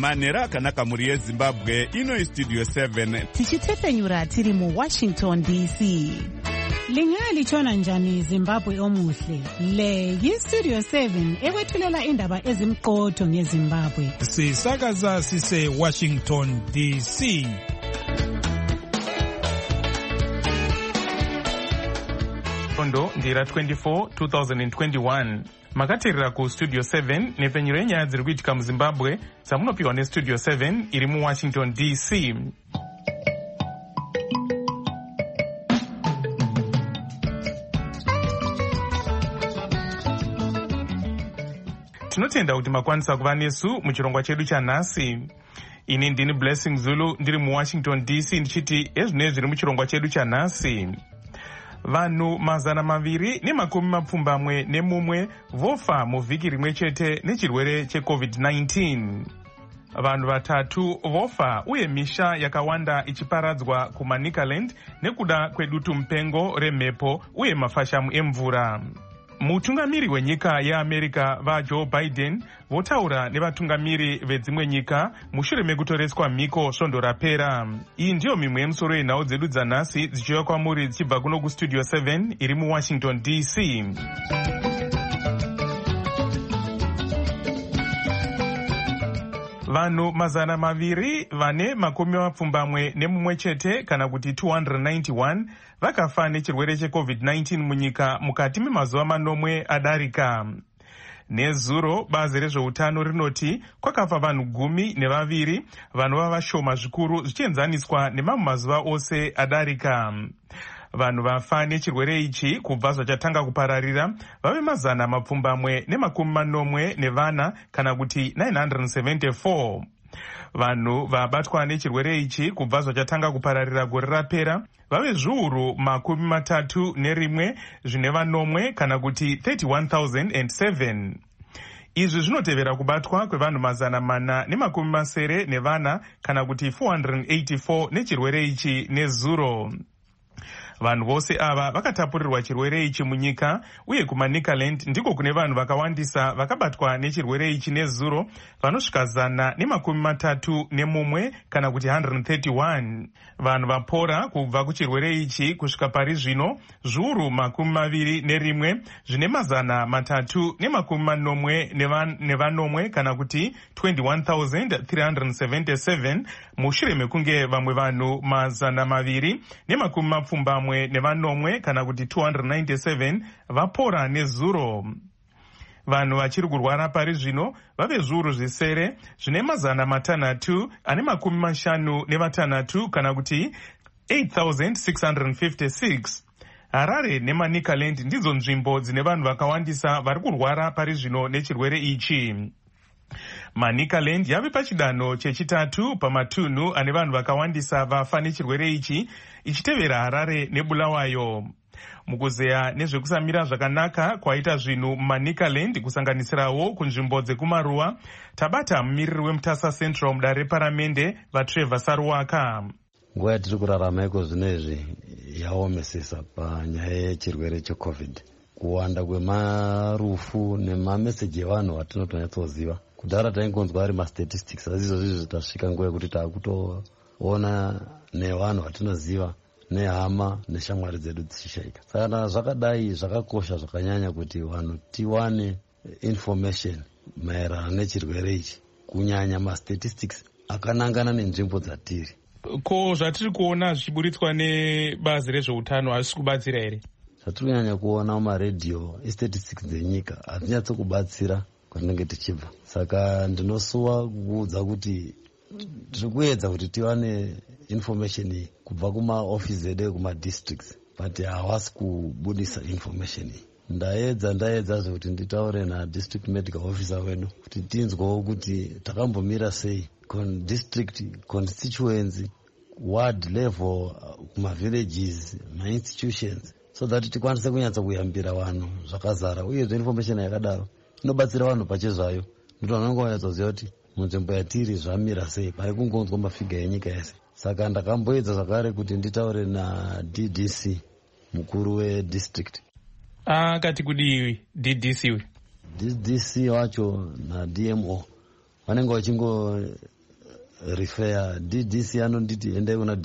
manhero akanaka mhuri yezimbabwe. Ino istudio 7 tichitefenyura tiri muWashington DC. Lingalitshona njani Zimbabwe omuhle? Le yistudio 7 ekwethulela indaba ezimqotho ngeZimbabwe. Sisakaza sise Washington DC. Kondo ndira 24 2021. Makatirira ku Studio 7 nepfenyuro yenyaya dziri kuitika muZimbabwe samunopiwa neStudio 7 iri muWashington DC. Tinotenda kuti makwanisa kuva nesu muchirongwa chedu chanhasi. Ini ndini Blessing Zulu ndiri muWashington DC ndichiti ezvinezvi zviri muchirongwa chedu chanhasi. Vanhu 241 vofa muvhiki rimwe chete nechirwere cheCovid-19. Vanhu 3 vofa uye misha yakawanda ichiparadzwa kuManicaland nekuda kwedutu mupengo remhepo uye mafashamu emvura. Mutungamiri wenyika yeAmerica vaJoe Biden votaura nevatungamiri vedzimwe nyika mushure mekutoreswa mhiko svondo rapera. Iyi ndiyo mimwe yemusoro yenhau dzedu dzanhasi dzichiuya kwamuri dzichibva kuno kuStudio 7 iri muWashington DC. Vanhu 241 chete kana kuti 291 vakafa nechirwere cheCovid-19 munyika mukati memazuva manomwe adarika. Nezuro bazi rezveutano rinoti kwakafa vanhu 12 vanova vashoma zvikuru zvichienzaniswa nemamwe mazuva ose adarika. Vanhu vafa nechirwere ichi kubva zvachatanga kupararira vave 240 kana kuti 974. Vanhu vabatwa nechirwere ichi kubva zvachatanga kupararira gore rapera vave zviuru 31 zvine vanomwe kana kuti 31,007. Izvi zvinotevera kubatwa kwevanhu 480 kana kuti 484 nechirwere ichi nezuro. Vanhu vose ava vakatapurirwa chirwere ichi munyika uye kuManicaland ndiko kune vanhu vakawandisa vakabatwa nechirwere ichi nezuro vanosvika 131 kana kuti 131. Vanhu vapora kubva kuchirwere ichi kusvika pari zvino zviuru 21 zvine 340 kana kuti 21,377 mushure mekunge vamwe vanhu 240 kana kuti 297 vapora nezuro. Vanhu vachiri kurwara pari zvino vave zviuru zvisere zvine 656 kana kuti 8,656. Harare neManicaland ndidzo nzvimbo dzine vanhu vakawandisa vari kurwara pari zvino nechirwere ichi. Manicaland yave pachidanho chechitatu pamatunhu ane vanhu vakawandisa vafa nechirwere ichi ichitevera Harare neBulawayo. Mukuzeya nezvekusamira zvakanaka kwaita zvinhu muManicaland kusanganisirawo kunzvimbo dzekumaruwa, tabata mumiriri weMutasa Central mudare reparamende vaTrevor Saruwaka. Nguva yatiri kurarama iko zvinezvi yaomesesa panyaya yechirwere cheCovid. Kuwanda kwemarufu nemameseji evanhu vatinotonyatsoziva. Kudhara taingonzwa ari mastatistics, asi izvozvi zvitasvika nguva yekuti taakutoona nevanhu vatinoziva nehama neshamwari dzedu dzichishaika. Saka zvakadai zvakakosha zvakanyanya kuti vanhu tiwane information maererano nechirwere ichi, kunyanya mastatistics akanangana nenzvimbo dzatiri. Ko zvatiri kuona zvichiburitswa nebazi rezveutano hazvisi kubatsira here? Zvatiri kunyanya kuona mumaredhiyo estatistics dzenyika hadzinyatsokubatsira kwatinenge tichibva. Saka ndinosuwa kuudza kuti tiri kuedza kuti tiwane information iyi kubva kumaofisi edu kumadistricts, but havasi kubudisa information iyi. Ndaedza zvekuti nditaure nadistrict medical officer wedu kuti tinzwewo kuti takambomira sei district, constituency, ward level, kumavillages, mainstitutions, so that tikwanise kunyatsa kuyambira vanhu zvakazara. Uyezve information yakadaro inobatsira vanhu pachezvayo, kuti vanhu vanyatsoziva kuti munzvimbo yatiri zvamira sei, pari kungonzwa mafiga enyika yese. Saka ndakamboedza zvakare kuti nditaure naDDC, mukuru wedistrict. Akati kudi DDC wacho naDMO vanenge vachingo refer DDC anonditi endai kuna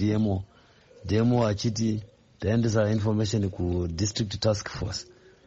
DMO achiti taendesa information ku district task force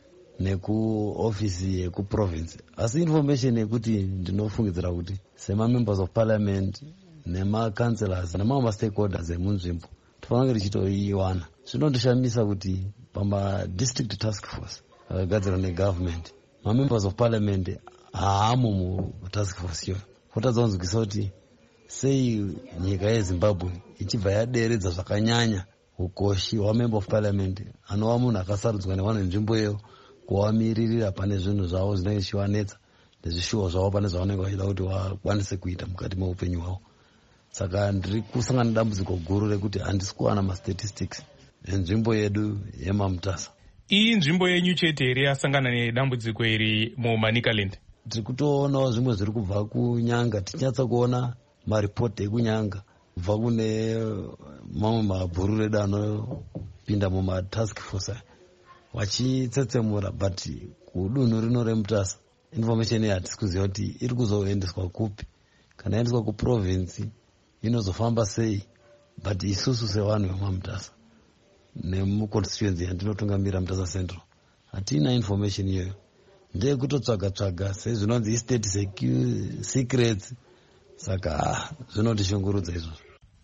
neku office yeku province. Asi information yekuti ndinofungidzira kuti sema members of parliament nema councillors nema stakeholders emunzvimbo tofanira tichitoiwana. Zvinondishamisa kuti pama district task force akagadzirwa negovernment members of parliament haamo mu task force iyo. Kutadzonzwisa kuti sei nyika yeZimbabwe ichibva yaderedza zvakanyanya ukoshi member of parliament anova munhu akasarudzwa nevanhu venzvimbo iyo kuvamiririra pane zvinhu zvavo zvinenge zvichivanetsa nezvishuwo zvavo pane zvavanenge vachida kuti vakwanise kuita mukati meupenyu hwavo. Saka ndiri kusangana nedambudziko guru rekuti handisi kuwana mastatistics enzvimbo yedu yeMamutasa. Iyi nzvimbo yenyu chete here yasangana nedambudziko iri muManicaland? Tiri kutoonawo zvimwe zviri kubva kunyanga, tichinyatsa kuona maripoti ekunyanga kubva kune mamwe mabhuru edu anopinda mumatask force vachitsetsemura, but kudunhu rino reMutasa information hatisi kuziva kuti iri kuzoendeswa kupi, kana endeswa kuprovinsi inozofamba sei. But isusu sevanhu veMamutasa nemuconstituency yandinotungamira Mutasa Central hatina information iyoyo. Ndeyekutotsvaga sezvinonzi state secrets. Saka zvinotishungurudza izvozvo.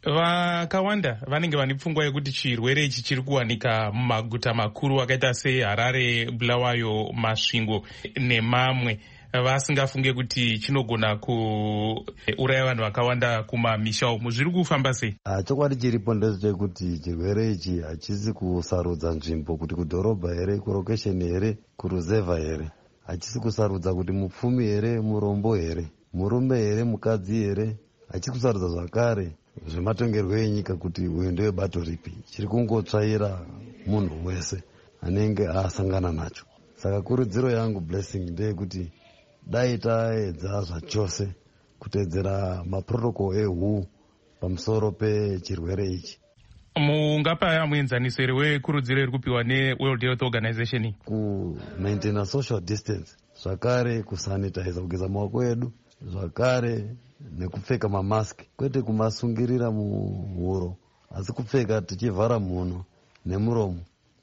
Vakawanda vanenge vane pfungwa yekuti chirwere ichi chiri kuwanika mumaguta makuru akaita seHarare, Bulawayo, Masvingo nemamwe, vasingafunge kuti chinogona kuuraya vanhu vakawanda kumamisha umu. Zviri kufamba sei? Chokwadi chiripo ndechekuti chirwere ichi hachisi kusarudza nzvimbo kuti kudhorobha here, kurokesheni here, kuruzevha here. Hachisi kusarudza kuti mupfumi here, murombo here, murume here, mukadzi here. Hachisi kusarudza zvakare zvematongerwo enyika kuti uyu ndewebato ripi. Chiri kungotsvaira munhu wese anenge asangana nacho. Saka kurudziro yangu blessing ndeyekuti dai taedza zvachose kutedzera maprotocol eHU pamusoro pechirwere ichi. Mungapa muenzaniso here wekurudziro iri kupiwa neWorld Health Organization? Kumaintaina social distance, zvakare kusanitize, kugeza maoko edu, zvakare nekupfeka mamask, kwete kumasungirira muhuro asi kupfeka tichivhara mhuno nemuromo.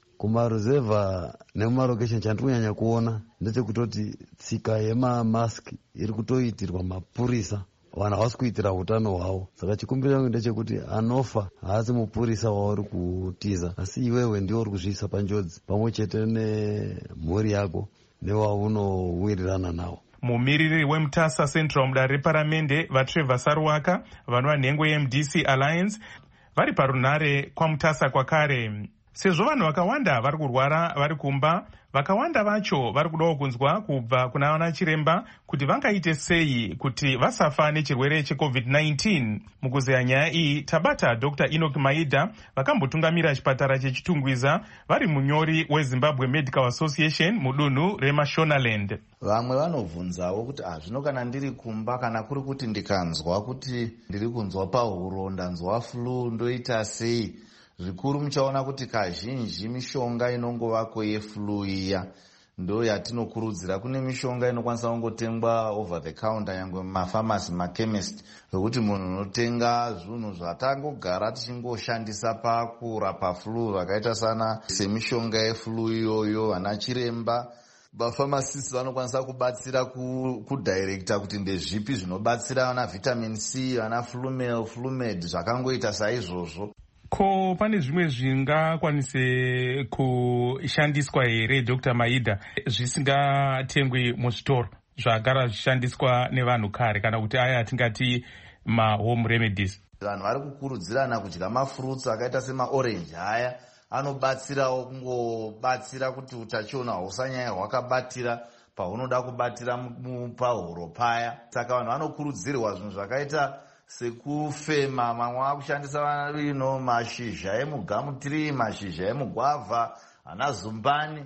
Kumaruzevha nemumarokesheni chandiri kunyanya kuona ndechekutoti tsika yemamask iri kutoitirwa mapurisa, vanhu havasi kuitira utano hwavo. Saka chikumbiro changu ndechekuti anofa haasi mupurisa wauri kutiza, asi iwewe ndiwo uri kuzviisa panjodzi pamwe chete nemhuri yako newaunowirirana nawo. Mumiriri weMutasa Central mudare reparamende vaTrevor Saruwaka vanova nhengo yeMDC Alliance vari parunhare kwaMutasa kwakare. Sezvo vanhu vakawanda vari kurwara vari kumba, vakawanda vacho vari kudawo kunzwa kubva kuna vana chiremba kuti vangaite sei kuti vasafa nechirwere cheCovid-19. Mukuzeya nyaya iyi tabata Dr. Enoch Maida vakambotungamira chipatara chechitungwiza vari munyori weZimbabwe Medical Association mudunhu reMashonaland. Vamwe vanobvunzawo kuti zvino kana ndiri kumba kana kuri kuti ndikanzwa kuti ndiri kunzwa pahuro, ndanzwa flu, ndoita sei? Zvikuru muchaona kuti kazhinji mishonga inongovako yeflu iya ndo yatinokurudzira. Kune mishonga inokwanisa kungotengwa over the counter nyangwe mumafamasi, makemist, wekuti munhu unotenga zvinhu zvatangogara tichingoshandisa pakurapa flu vakaita sana semishonga yeflu iyoyo. Vana chiremba vafamasists vanokwanisa kubatsira kudirecta kuti ndezvipi zvinobatsira, vana vitamin C, vana flumel, flumed, zvakangoita saizvozvo. Ko pane zvimwe zvingakwanise kushandiswa here Dr. Maida zvisingatengwi muzvitoro zvagara zvichishandiswa nevanhu kare, kana kuti aya atingati mahome remedies? Vanhu vari kukurudzirana kudya mafruits akaita semaorenji aya, anobatsirawo kungobatsira kuti utachiona husanyanya hwakabatira paunoda kubatira pahuro paya. Saka vanhu vanokurudzirwa zvinhu zvakaita sekufema, mamwe akushandisa mashizha emugamutiri, mashizha emugwavha, ana zumbani,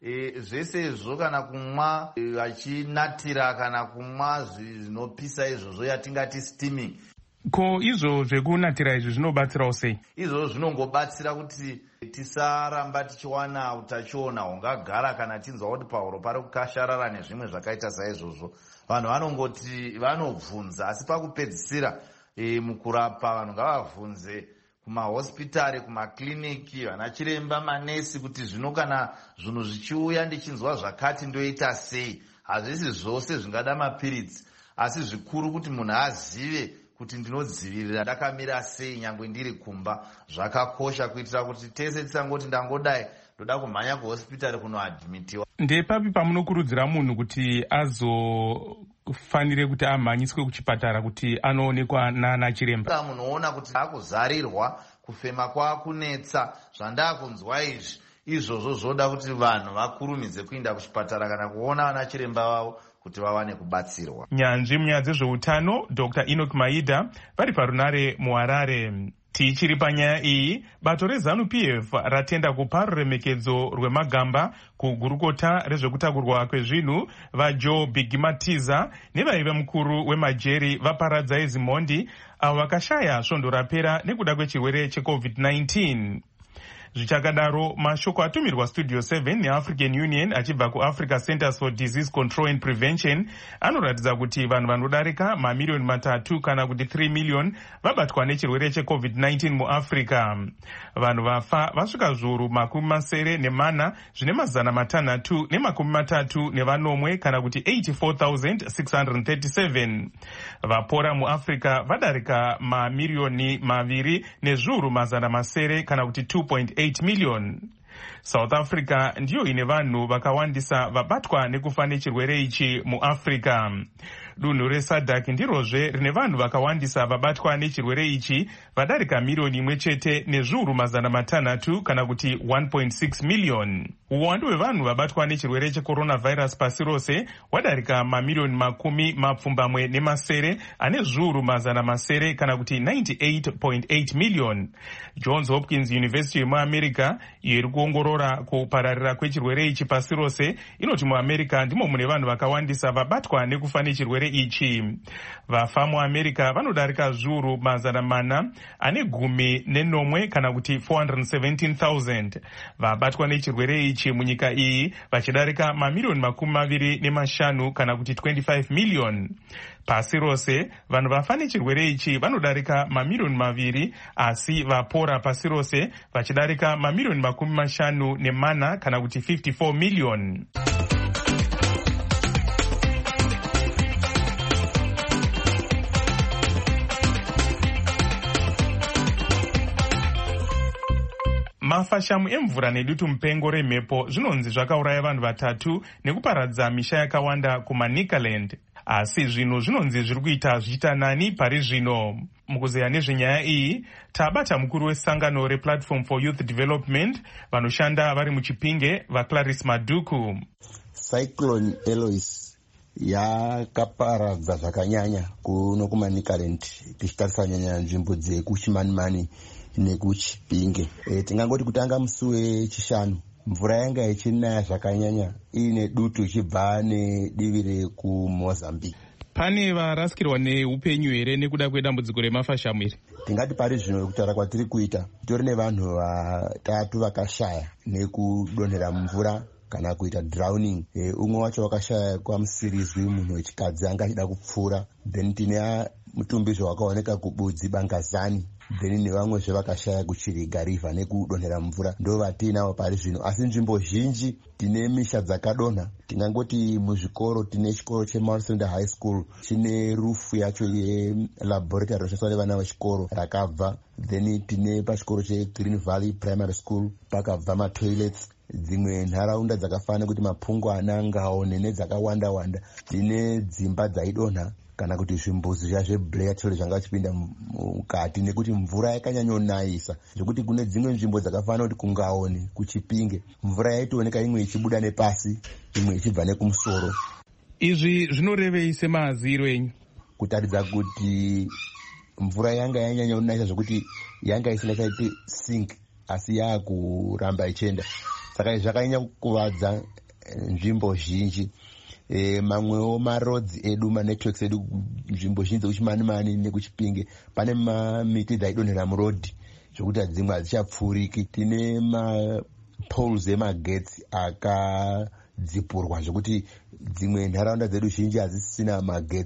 zvese izvo kana kumwa vachinatira, kana kumwa zvinopisa izvozvo yatingati steaming. Ko izvo zvekunatira izvi zvinobatsirawo sei? Izvo zvinongobatsira kuti tisaramba tichiwana utachiona hungagara kana tinzwa kuti pahuro pari kukasharara nezvimwe zvakaita saizvozvo. Vanhu vanongoti vanobvunza, asi pakupedzisira mukurapa vanhu ngavabvunze kumahospitari, kumakliniki, vana chiremba, manesi, kuti zvino kana zvinhu zvichiuya ndichinzwa zvakati ndoita sei. Hazvisi zvose zvingada mapiritsi, asi zvikuru kuti munhu azive kuti ndinodzivirira ndakamira sei nyangwe ndiri kumba. Zvakakosha kuitira kuti tese tisangoti ndangodai ndoda kumhanya kuhospitari kunoadhimitiwa. Ndepapi pamunokurudzira munhu kuti azofanire kuti amhanyiswe kuchipatara kuti anoonekwa nana chiremba? Munoona kuti akuzarirwa, kufema kwakunetsa, zvandakunzwa izvi, izvozvo zvoda kuti vanhu vakurumidze kuenda kuchipatara kana kuona vana chiremba vavo kuti vawane kubatsirwa. Nyanzvi munyaya dzezveutano Dr. Enoch Maida vari parunare muHarare. Tichiri panyaya iyi, bato reZANU-PF ratenda kupa ruremekedzo rwemagamba kugurukota rezvekutakurwa kwezvinhu vaJoe Bigimatiza nevaive mukuru wemajeri vaparadza ezimhondi avo vakashaya svondo rapera nekuda kwechirwere cheCovid-19. Zvichakadaro, mashoko atumirwa Studio 7 neAfrican Union achibva kuAfrica Centers for Disease Control and Prevention anoratidza kuti vanhu vanodarika mamiliyoni 3 kana kuti 3 miliyoni vabatwa nechirwere cheCovid-19 muAfrica. Vanhu vafa vasvika zviuru 404 zvine 634 kana kuti 84,637. Vapora muAfrica vadarika mamiliyoni 2 nezviuru 700 kana kuti 2.8 million. South Africa ndiyo ine vanhu vakawandisa vabatwa nekufa nechirwere ichi muAfrica. Dunhu reSADC ndirozve rine vanhu vakawandisa vabatwa nechirwere ichi vadarika miliyoni 1 nezviuru 600 kana kuti 1.6 million. Uwandu hwevanhu vabatwa nechirwere checoronavirus pasi rose wadarika mamiliyoni 10 ane zviuru 100 kana kuti 98.8 million. Johns Hopkins University yemuAmerica iyo iri kuongorora kupararira kwechirwere ichi pasi rose inoti muAmerica ndimo mune vanhu vakawandisa vabatwa nekufa nechirwere ichi. Vafa muAmerica vanodarika zviuru 400 ane 14 kana kuti 417,000. Vabatwa nechirwere ichi munyika iyi vachidarika mamiliyoni 25 kana kuti 25 million. Pasi rose vanhu vafa nechirwere ichi vanodarika mamiliyoni 2 asi vapora pasi rose vachidarika mamiliyoni 54 kana kuti 54 million. Mafashamu emvura nedutu mupengo remhepo zvinonzi zvakauraya vanhu 3 nekuparadza misha yakawanda kuManicaland. Asi zvinhu zvinonzi zviri kuita zvichita nani pari zvino. Mukuzeya nezvenyaya iyi, tabata mukuru wesangano rePlatform for Youth Development vanoshanda vari muChipinge vaClarice Maduku. Cyclone Eloise yakaparadza zvakanyanya kuno kuManicaland tichitarisa nyanya nzvimbo dzekuChimanimani nekuChipinge. Tingangoti kutanga musi wechishanu mvura yanga ichinaya zvakanyanya ine dutu ichibva nedivi rekuMozambique. Pane varasikirwa neupenyu here nekuda kwedambudziko remafashamu iri? Tingati pari zvino kutaura kwatiri kuita tori nevanhu 3 vakashaya nekudonhera mvura kana kuita drowning. Umwe wacho wakashaya kwamusirizwi, munhu wechikadzi anga achida kupfuura. Then tine mutumbizvo wakaoneka kubudzi Bangazani. Then nevamwe zvevakashaya kuChiriga River nekudonhera mvura ndo vatinavo pari zvino. Asi nzvimbo zhinji tine misha dzakadonha. Tingangoti muzvikoro tine chikoro cheMarsenda High School chine rufu yacho yelaboratory inoshandiswa nevana vechikoro rakabva. Then tine pachikoro cheGreen Valley Primary School pakabva matoilets. Dzimwe nharaunda dzakafanana kuti Mapungwana, Ngaone nedzakawanda wanda tine dzimba dzaidonha kana kuti zvimbuzi zvazveBlair zvanga chipinda mukati nekuti mvura yakanyanyonayisa zvekuti kune dzimwe nzvimbo dzakafanana kuti kuNgaone, kuChipinge mvura yaitooneka imwe ichibuda nepasi imwe ichibva nekumusoro. Izvi zvinorevei semaziro enyu? Kutaridza kuti mvura yanga yanyanyonayisa zvekuti yanga isina chaiti sink asi yakuramba ichienda. Saka zvakanyanya kukuvadza nzvimbo zhinji. Mamwewo marodzi edu, manetworks edu nzvimbo zhinji dzekuChimanimani nekuChipinge pane mamiti dzaidonhera murodhi zvokuti dzimwe hadzichapfuuriki. Tine mapoles emagetsi akadzipurwa zvokuti dzimwe nharaunda dzedu zhinji hadzisina magetsi.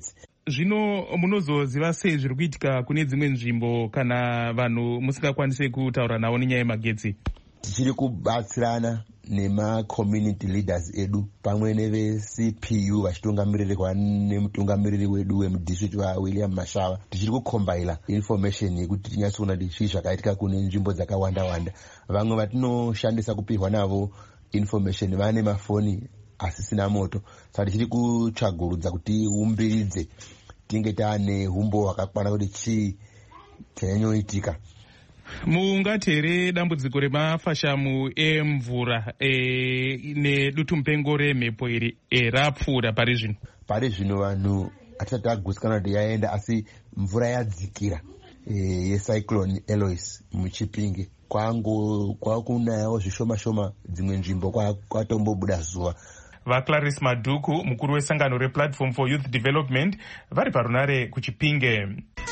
Zvino munozoziva sei zviri kuitika kune dzimwe nzvimbo kana vanhu musingakwanisi kutaura navo nenyaya yemagetsi? Tichiri kubatsirana nema-community leaders edu pamwe neve-CPU vachitungamirirwa nemutungamiriri wedu wemudistrict waWilliam Mashava. Tichiri kukombaila information yekuti tinyatsoona kuti zvii zvakaitika kune nzvimbo dzakawanda-wanda. Vamwe vatinoshandisa kupihwa navo information vane mafoni asisina moto, saka tichiri kutsvagurudza kuti umbiridze tinge taane umbo hwakakwana kuti chii chanyanyoitika. Mungati here dambudziko remafashamu emvura nedutu mupengo remhepo iri rapfuura pari zvino? Pari zvino vanhu hatisati tagutsikana kuti yaenda, asi mvura yadzikira yecyclone Eloise muChipinge. Kwakunayawo zvishoma-shoma dzimwe nzvimbo kwatombobuda zuva. VaClarice Madhuku, mukuru wesangano rePlatform for Youth Development, vari parunare kuChipinge.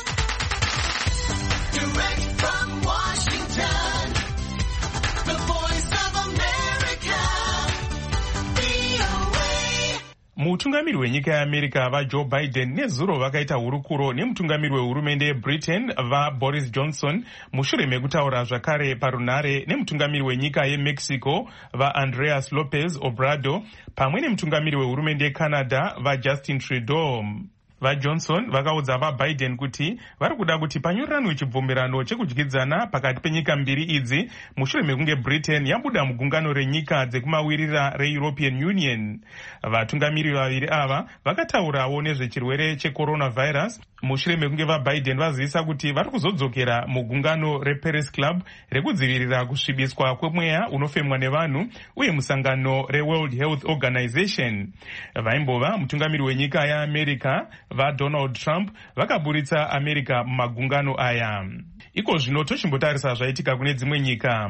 Mutungamiri wenyika yeAmerica vaJoe Biden nezuro vakaita hurukuro nemutungamiri wehurumende yeBritain vaBoris Johnson mushure mekutaura zvakare parunare nemutungamiri wenyika yeMexico vaAndreas Lopez Obrador pamwe nemutungamiri wehurumende yeCanada vaJustin Trudeau. VaJohnson vakaudza vaBiden kuti vari kuda kuti panyoreranwe chibvumirano chekudyidzana pakati penyika mbiri idzi mushure mekunge Britain yabuda mugungano renyika dzekumawirira reEuropean Union. Vatungamiri vaviri ava vakataurawo nezvechirwere checoronavirus mushure mekunge vaBiden vazivisa kuti vari kuzodzokera mugungano reParis Club rekudzivirira kusvibiswa kwemweya unofemwa nevanhu uye musangano reWorld Health Organization. Vaimbova mutungamiri wenyika yeAmerica vaDonald Trump vakaburitsa America mumagungano aya. Iko zvino tochimbotarisa zvaitika kune dzimwe nyika.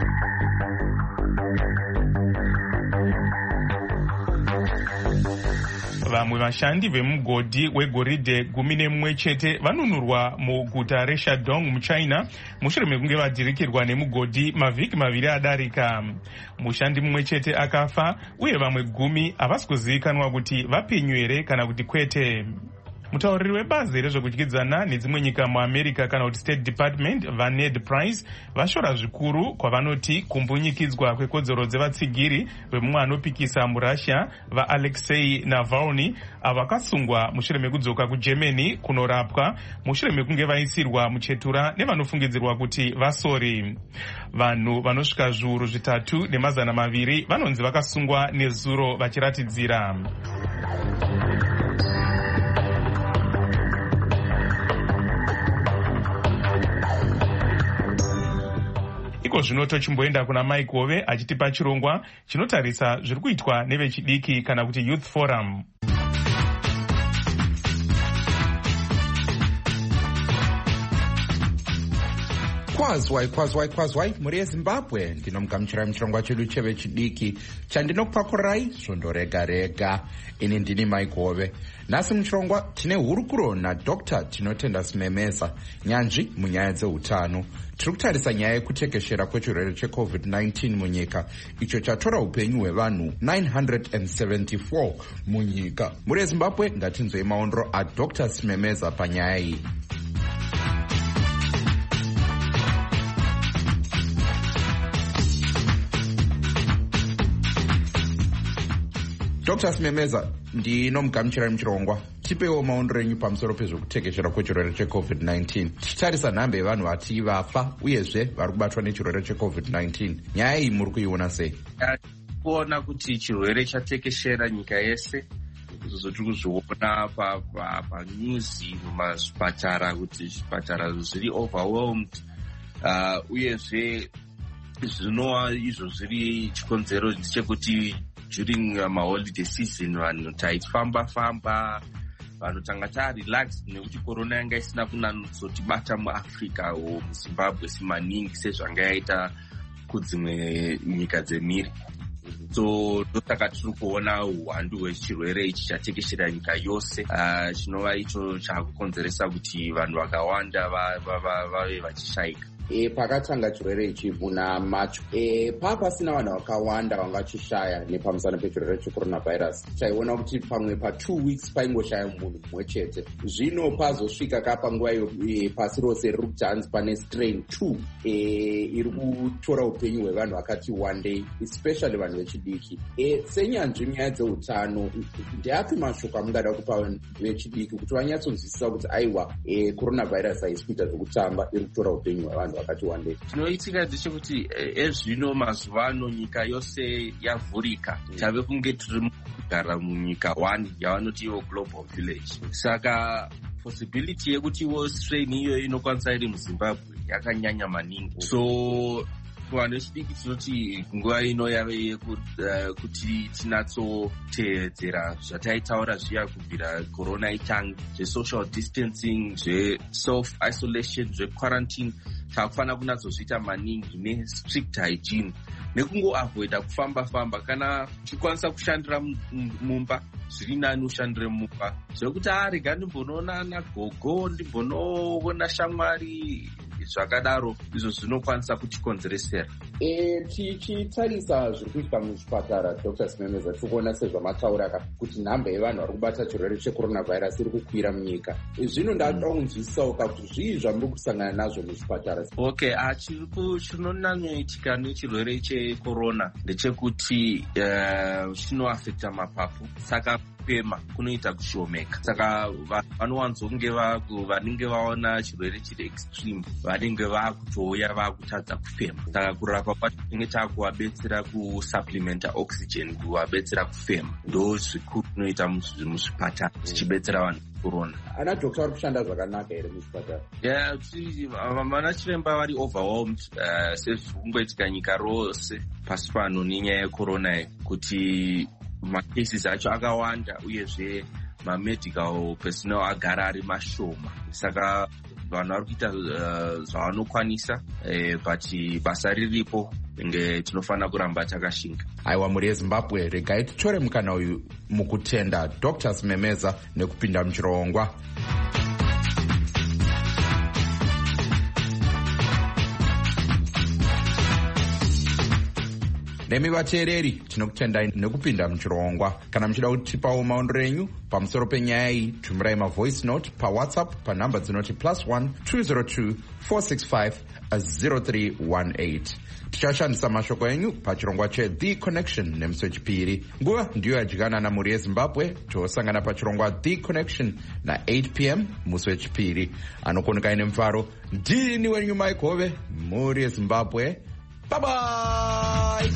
Vamwe vashandi vemugodhi wegoridhe 11 chete vanunurwa muguta reShandong muChina mushure mekunge vadhirikirwa nemugodhi mavhiki maviri adarika. Mushandi mumwe chete akafa uye vamwe 10 havasi kuzivikanwa kuti vapenyu here kana kuti kwete. Mutauriri webazi rezvekudyidzana nedzimwe nyika muAmerica kana kuti State Department vaNed Price vashora zvikuru kwavanoti kumbunyikidzwa kwekodzero dzevatsigiri vemumwe anopikisa muRussia vaAlexei Navalny avakasungwa mushure mekudzoka kuGermany kunorapwa mushure mekunge vaisirwa muchetura nevanofungidzirwa kuti vasori. Vanhu vanosvika zviuru 3,200 vanonzi vakasungwa nezuro vachiratidzira. Iko zvino tochimboenda kuna Mike Hove achitipa chirongwa chinotarisa zviri kuitwa nevechidiki kana kuti Youth Forum. Kwazwai muri yeZimbabwe, ndinomugamuchira muchirongwa chedu chevechidiki chandinokupakurirai svondo rega. Ini ndini Mike Hove. Nhasi muchirongwa tine hurukuro naDr. Tinotenda Simemeza, nyanzvi munyaya dzeutano. Tiri kutarisa nyaya yekutekeshera kwechirwere cheCovid-19 munyika, icho chatora upenyu hwevanhu 974 munyika. Muri yeZimbabwe, ngatinzwei maondro aDr. Simemeza panyaya iyi. Dr. Simemeza, ndinomugamuchirai muchirongwa. Tipewo maondro enyu pamusoro pezvekutekeshera kwechirwere cheCovid-19. Tichitarisa nhambe yevanhu vati vafa uyezve vari kubatwa nechirwere cheCovid-19. Nyaya iyi muri kuiona sei? Kuona kuti chirwere chatekeshera nyika yese. Tiri kuzviona panyuzi mumazvipatara kuti zvipatara zviri overwhelmed, uyezve zvinova izvo zviri chikonzero chekuti during maholiday season vanhu taifamba vanhu tanga tarelaxed nekuti corona yanga isina kunyatsotibata muAfrica o muZimbabwe simaningi sezvanga yaita kudzimwe nyika dzemhiri. So ndosaka tiri kuona uwandu hwechirwere ichi chatekeshera nyika yose, chinova icho chakukonzeresa kuti vanhu vakawanda vave vachishayika. pakatanga chirwere ichi muna March. Pasina vanhu vakawanda vanga vachishaya nepamusana pechirwere checoronavirus. Taiona kuti pamwe pa2 weeks paingoshaya munhu mumwe chete. Zvino pazosvika kapanguva iyo pasi rose riri kuti hanzi pane strain 2 iri kutora upenyu hwevanhu vakati one day, especially vanhu vechidiki. Senyanzvi nyaya dzeutano, ndeapi mashoko amungada kupa vechidiki kuti vanyatsonzwisisa kuti aiwa coronavirus haisi kuita zvekutamba, iri kutora upenyu hwevanhu vakati one day? Chinoitika ndechekuti ezvino mazuva ano nyika yose yavhurika, tave kunge tiri kugara munyika 1 yavanoti iwo global village. Saka possibility yekuti iwo strain iyo inokwanisa iri muZimbabwe yakanyanya maningi. So vanhu vechidiki tinoti nguva ino yave yekuti tinatsoteedzera zvataitaura zviya kubvira corona itange, zvesocial distancing, zveself isolation, zvequarantine. Takufanira kunatsozviita maningi nestrict hygiene nekungoavoida kufamba-famba. Kana uchikwanisa kushandira mumba, zviri nani ushandire mumba, zvekuti rega ndimbonoona nagogo, ndimbonoona shamwari, zvakadaro. Izvo zvinokwanisa kutikonzeresera. Tichitarisa zviri kuitika muzvipatara, Dr. Simemeza, tikuona sezvamataura kuti nhamba yevanhu vari kubata chirwere checoronavirus iri kukwira munyika. Zvino ndatoda kunzwisisawo kuti zvii zvamuri kusangana nazvo muzvipatara? Okay, chinonyanyoitika nechirwere checorona ndechekuti chinoafekta mapapu, saka kupema kunoita kushomeka. Saka vanowanzonge vanenge vaona chirwere chiri extreme vanenge vakutouya vakutadza kufema. Saka kurapa kwacho tinenge takuvabetsera kusupplementa oxygen, kuvabetsera kufema. Ndo zvikuru zvinoita muzvipatara tichibetsera vanhu corona. Ana dokta vari kushanda zvakanaka here muzvipatara? Vana chiremba vari overwhelmed sezviri kungoitika nyika rose pasi pano nenyaya yecorona, kuti macases acho akawanda uyezve mamedical personnel agara ari mashoma. Saka vanhu vari kuita zvavanokwanisa, but basa riripo nge tinofanira kuramba takashinga. Aiwa, muri yeZimbabwe, regai titore mukana uyu mukutenda Dr. Simemeza nekupinda muchirongwa. Nemi vateereri, tinokutendai nekupinda muchirongwa. Kana muchida kutipawo maondero enyu pamusoro penyaya iyi, tumirai mavoice note paWhatsApp panhamba dzinoti +1 202 465 0318. Tichashandisa mashoko enyu pachirongwa cheThe Connection nemusi wechipiri. Nguva ndiyo yadyana namhuri yeZimbabwe. Tosangana pachirongwa The Connection na 8 p.m. musi wechipiri. Anokuonekai nemufaro, ndini wenyu Mike Hove, mhuri yeZimbabwe. Bye bye.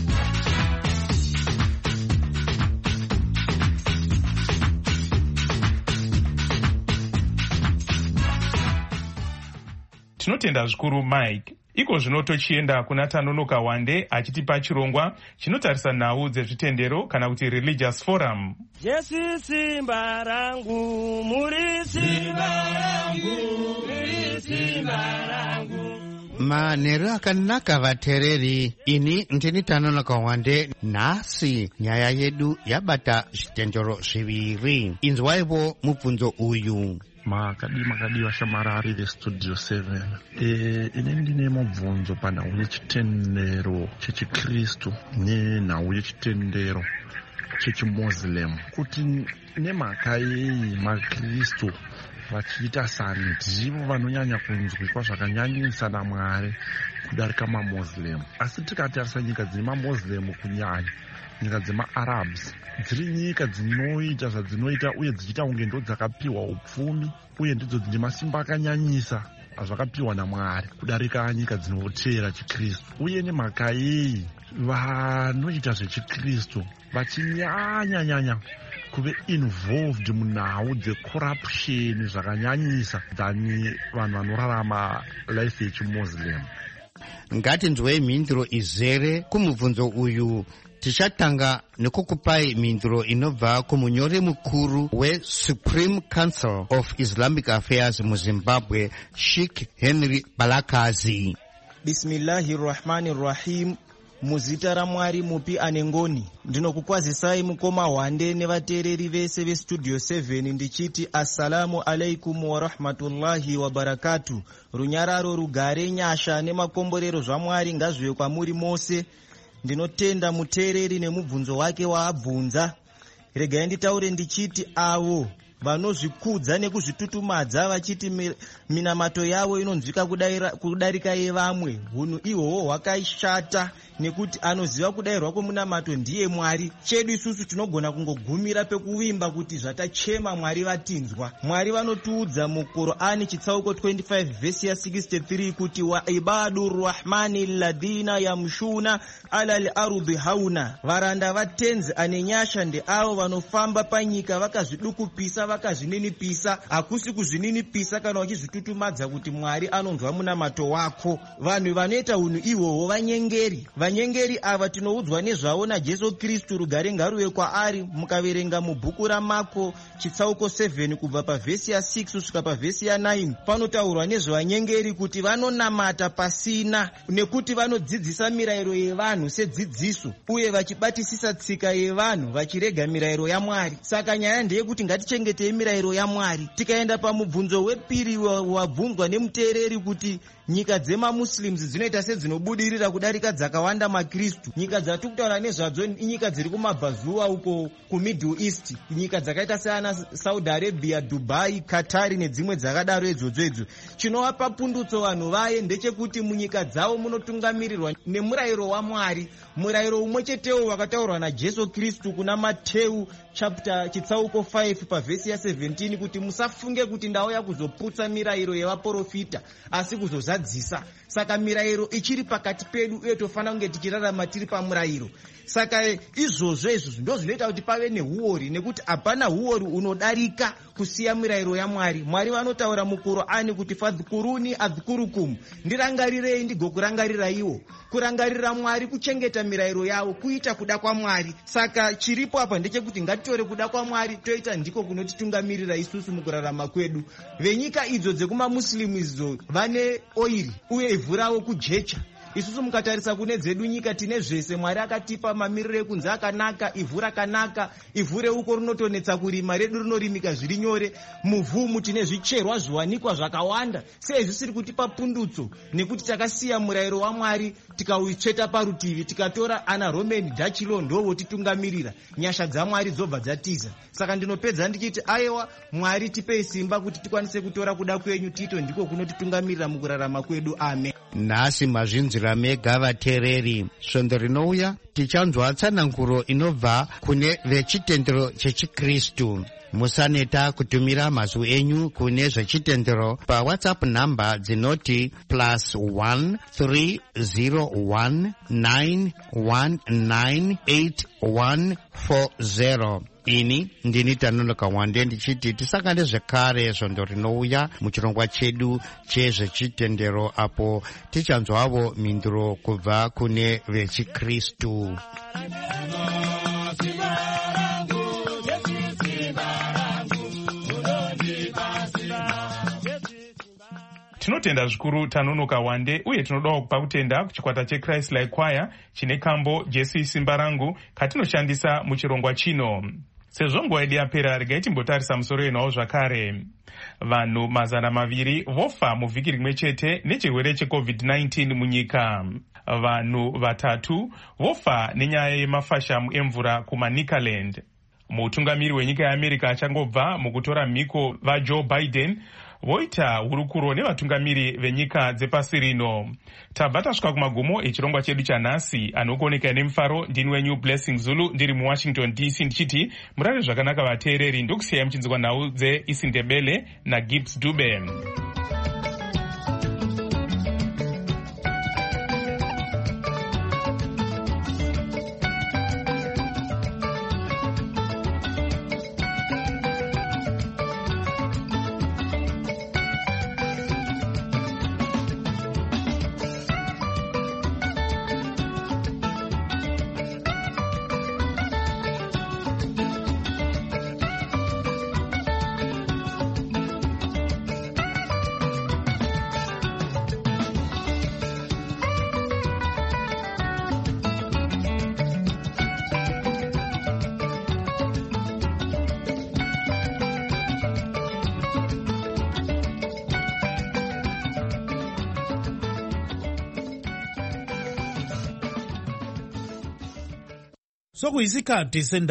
Tinotenda zvikuru Mike. Iko zvino tochienda kuna Tanonoka Wande achitipa chirongwa chinotarisa nhau dzezvitendero kana kuti religious forum. Jesu simba rangu, muri simba rangu, muri simba rangu. Manheru akanaka vateereri, ini ndini Tanonoka Wande. Nhasi nyaya yedu yabata zvitendero zviviri. Inzwaivo mubvunzo uyu. Makadi vashamarari vestudio 7. Ine ndine mubvunzo panhau yechitendero chechikristu nenhau yechitendero chechimuslim, kuti nemhaka yei makristu vachiita sandivo vanonyanya kunzwikwa zvakanyanyisa naMwari kudarika mamuslim. Asi tikatarisa nyika dzine mamuslim kunyanya, nyika dzemaarabs, dziri nyika dzinoita zvadzinoita uye dzichiita kunge ndo dzakapiwa upfumi uye ndidzo dzine masimba akanyanyisa zvakapiwa naMwari kudarika nyika dzinoteera chikristu. Uye nemhaka yei vanoita zvechikristu vachinyanya kuve involved munhau dzecorruption zvakanyanyisa dzani vanhu vanorarama life yechimuslim. Ngatinzwei mhinduro izere kumubvunzo uyu. Tichatanga nekukupai mhinduro inobva kumunyori mukuru weSupreme Council of Islamic Affairs muZimbabwe, Sheikh Henry Balakazi. Bismillahirrahmanirrahim. muzita raMwari mupi ane ngoni. Ndinokukwazisai mukoma Hwande nevateereri vese vestudio 7 ndichiti assalamu alaikum warahmatullahi wabarakatu. Runyararo, rugare, nyasha nemakomborero zvaMwari ngazvive kwamuri mose. Ndinotenda muteereri nemubvunzo wake waabvunza. Regai nditaure ndichiti avo vanozvikudza nekuzvitutumadza vachiti minamato yavo inonzwika kudarika yevamwe, hunhu ihwohwo hwakashata, nekuti anoziva kudayirwa kwemunamato ndiye Mwari. Chedu isusu tinogona kungogumira pekuvimba kuti zvatachema Mwari vatinzwa. Mwari vanotiudza muQur'ani chitsauko 25 vhesi ya 63 kuti wa ibadu rahmani alladhina yamshuna ala al-ardi hauna, varanda vatenzi ane nyasha ndeavo vanofamba panyika vakazvidukupisa vakazvininipisa. Hakusi kuzvininipisa kana wachizvitutumadza kuti Mwari anonzwa munamato wako. Vanhu vanoita hunhu ihwohwo vanyengeri. Vanyengeri ava tinoudzwa nezvavo naJesu Kristu, rugare ngaruve kwaari. Mukaverenga mubhuku raMarko chitsauko 7 kubva pavhesi ya 6 kusvika pavhesi ya 9 panotaurwa nezvevanyengeri kuti vanonamata pasina, nekuti vanodzidzisa mirayiro yevanhu sedzidziso uye vachibatisisa tsika yevanhu vachirega mirayiro yaMwari. Saka nyaya ndeyekuti ngatichengetei mirayiro yaMwari. Tikaenda pamubvunzo wepiri wabvunzwa nemuteereri kuti nyika dzemamuslims dzinoita sedzinobudirira kudarika dzakawanda maKristu. Nyika dzatiri kutaura nezvadzo inyika dziri kumabvazuva uko kuMiddle East, nyika dzakaita seana Saudi Arabia, Dubai, Qatar nedzimwe dzakadaro idzodzo. Chinovapa pundutso vanhu vaye ndechekuti munyika dzavo munotungamirirwa nemurayiro waMwari, murayiro umwe chetewo wakataurwa naJesu Kristu kuna Mateu chapter chitsauko 5 pavhesi ya 17 kuti musafunge kuti ndauya kuzoputsa mirayiro yevaprofita asi kuzozadzisa. Saka mirayiro ichiri pakati pedu uye tofanira kunge tichirarama tiri pamurayiro. Saka izvozvo ndo zvinoita kuti pave nehuori, nekuti hapana huori unodarika kusiya mirayiro yaMwari. Mwari vanotaura muQur'ani kuti fadhkuruni adhkurukum, ndirangarirei ndigokurangariraiwo. Kurangarira Mwari, kuchengeta mirayiro yavo, kuita kuda kwaMwari. Saka chiripo apa ndechekuti ngatitore kuda kwaMwari toita ndiko kunotitungamirira isusu mukurarama kwedu. Venyika idzo dzekumamuslimu idzo vane oiri uye ivhu ravo kujecha. Isusu mukatarisa kune dzedu nyika tine zvese. Mwari akatipa mamiriro ekunze akanaka, ivhu rakanaka, ivhu reuko rinotonetsa kurima, redu rinorimika zviri nyore. Muvhumu tine zvicherwa zviwanikwa zvakawanda. Sei zvisiri kutipa pundutso? Nekuti takasiya murayiro waMwari tikautsveta parutivi, tikatora ana Roman Dutch law ndovo titungamirira. Nyasha dzaMwari dzobva dzatiza. Saka ndinopedza ndichiti aiwa, Mwari tipei simba kuti tikwanise kutora kuda kwenyu, tito ndiko kunotitungamirira mukurarama kwedu. Amen. Nhasi mazvinzira mega vateereri. Svondo rinouya tichanzwa tsananguro inobva kune vechitendero chechiKristu. Musaneta kutumira mazwi enyu kune zvechitendero paWhatsApp namba dzinoti +1 301 919 8140. Ini ndini Tanonoka Hwande ndichiti tisakande zvekare svondo rinouya muchirongwa chedu chezvechitendero, apo tichanzwavo mhinduro kubva kune vechiKristu. Tinotenda zvikuru Tanonoka Hwande, uye tinodawo kupa kutenda kuchikwata cheChrist Like Choir chine kambo Jesu simba rangu katinoshandisa muchirongwa chino. Sezvo nguva yedu yapera, regai timbotarisa musoro yenhau zvakare. Vanhu 200 vofa muvhiki rimwe chete nechirwere cheCovid-19 munyika. Vanhu 3 vofa nenyaya yemafashamu emvura kuManicaland. Mutungamiri wenyika yeAmerica achangobva mukutora mhiko vaJoe Biden voita hurukuro nevatungamiri venyika dzepasi rino. Tabva tasvika kumagumo echirongwa chedu chanhasi. Anokuoneka nemufaro ndini wenyu Blessing Zulu ndiri muWashington DC ndichiti murare zvakanaka vateereri, ndokusiyai muchinzwa nhau dzeIsindebele naGibbs Dube. sokuyisikhathi sendaba